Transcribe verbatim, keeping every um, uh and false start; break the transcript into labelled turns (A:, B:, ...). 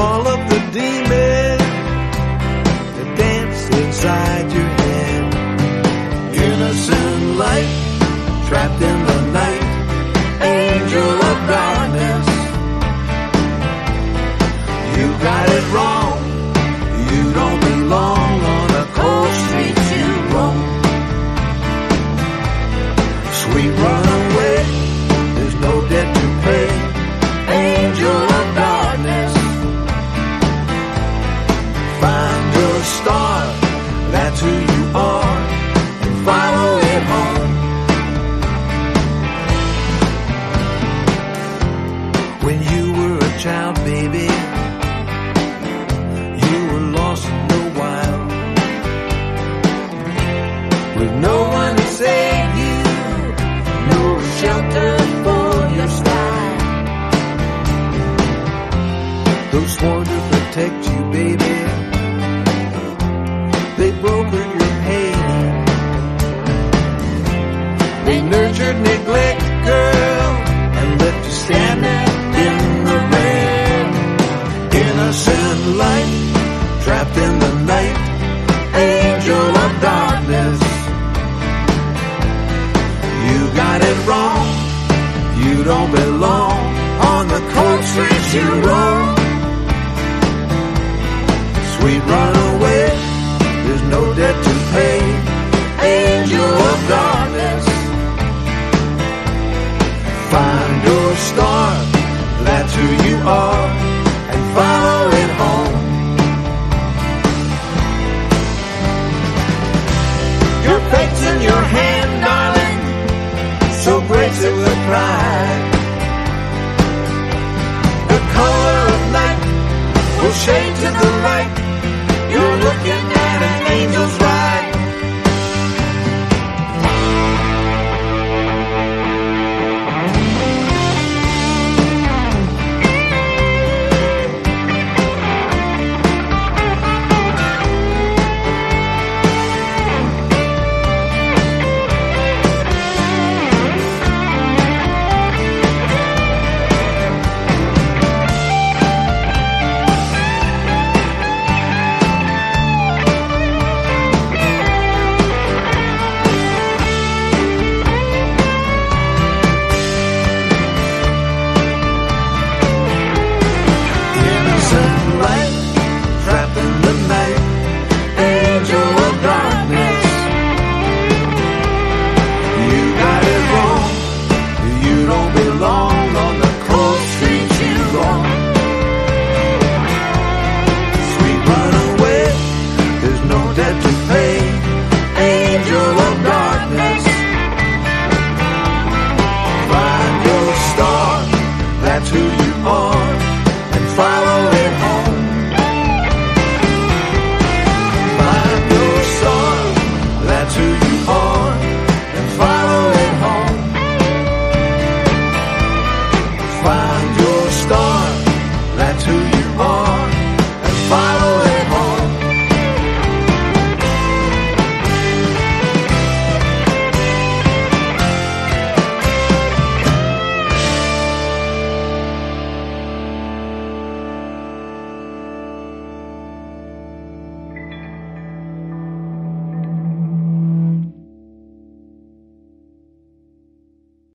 A: all of the demons that dance inside your head. Innocent light, trapped in the night, angel of darkness. You got it wrong, you don't belong on the cold streets you roam. Sweet runaway, there's no debt to pay, angel of darkness. Find your star, that's who you are, and follow it home. When you were a child, baby, you were lost in the wild, with no one to save you, no shelter for your style. Those sworn to protect you, baby, they brokered your pain. They nurtured neglect, girl, and left you standing in the rain. Innocent light, trapped in the night, angel of darkness. You got it wrong, you don't belong on the cold streets you roam. Sweet runaway, there's no debt to pay, angel of darkness. Find your star, that's who you are, and follow it home. Your fate's in your hand, darling, so grace it with pride. The color of night will shade to the